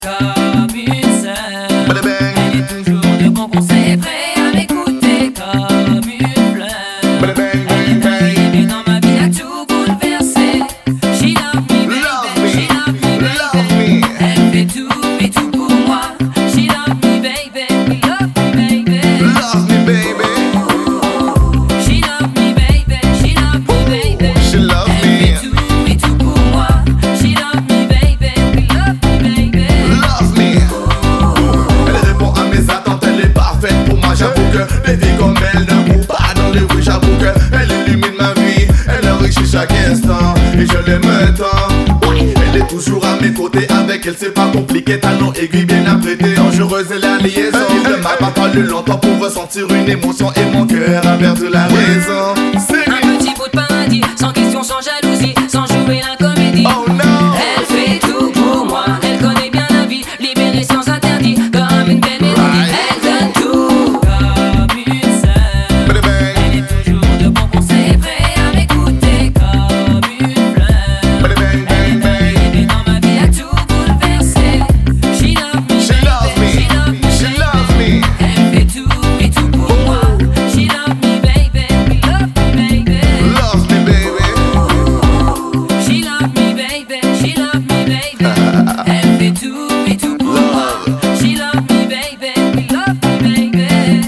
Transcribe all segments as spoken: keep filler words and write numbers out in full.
comme une sœur. Elle est toujours de bons conseils, prêt à m'écouter comme une fleur. Elle est arrivée dans ma vie à tout bouleverser. She love me baby, she love me baby. Elle fait tout et tout pour moi. She love me baby, love me baby. Love me baby. She love me baby, she love me baby. She love me. Elle fait tout et tout pour moi. She love me baby, love me baby. Love me. Elle répond à mes attentes, elle est parfaite pour moi. J'avoue que des filles comme elle ne courent pas dans les rues. J'avoue qu'elle illumine ma vie, elle enrichit chaque instant et je l'aime tant. Elle est toujours à mes côtés, avec elle c'est pas compliqué. Talon aiguille bien apprêté, dangereuse et la liaison. Il ne m'a pas fallu longtemps pour ressentir une émotion et mon cœur a perdu la raison. C'est Un petit bout de paradis, sans question, sans jalousie, sans jouer la comédie. oh no. Elle fait tout pour moi, elle connaît bien la vie, libérée sans interdit, comme une belle mélodie. Right. Elle donne tout, comme une sœur. Bada bang. Elle est toujours de bons conseils, prêt à m'écouter comme une fleur. Bada bang, Elle bang, est bang. arrivée dans ma vie à tout bouleverser. She love me, She love me, baby, she love me, she love me. Elle fait tout et tout pour moi. She love me baby, love me baby. Love me baby. She love me baby, she love me baby. Elle fait tout et tout pour moi. She love me baby, love me baby.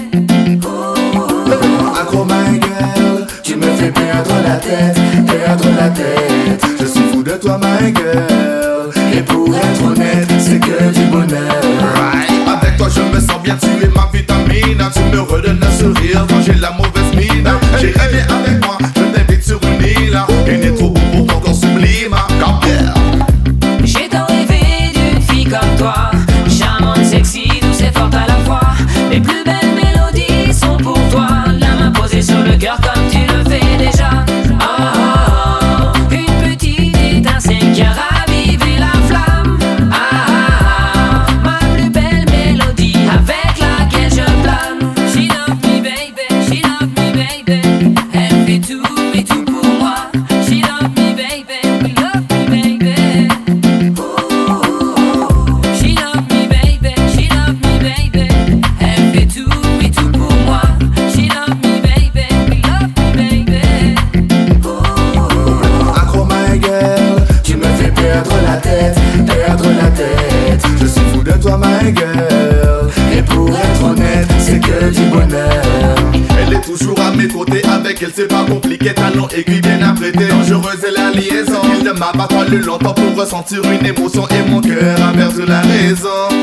Accro my girl, tu me fais perdre la tête, perdre la tête. Je suis fou de toi my girl, et pour être honnête, c'est que du bonheur. Avec toi je me sens bien, tu es ma vitamine. Tu me redonnes le sourire quand j'ai la mauvaise mine. J'ai rêvé avec moi, je t'invite sur une île. Il n'est trop beau pour ton corps sublime. Come here. J'ai tant rêvé d'une fille comme toi, charmante, sexy, douce et forte à la fois. Mes plus belles mélodies sont pour toi, la main posée sur le cœur comme tu le fais déjà. Oh, oh, oh, une petite étincelle qui a ravivé la flamme. Ah, ah, ah, ma plus belle mélodie avec laquelle je plane. She love me baby, she love me baby. Elle fait tout et tout pour moi. She love me baby, love me baby. She love me baby, she love me baby. Elle fait tout et tout pour moi. She love me baby, love me baby. Accro my girl, tu me fais perdre la tête, perdre la tête. Je suis fou de toi my girl, et pour être honnête, c'est que du bonheur. Elle est toujours à mes côtés, avec elle c'est pas compliqué. Talon aiguille bien apprêté, dangereuse est la liaison. Il ne m'a pas fallu longtemps pour ressentir une émotion et mon cœur a perdu la raison.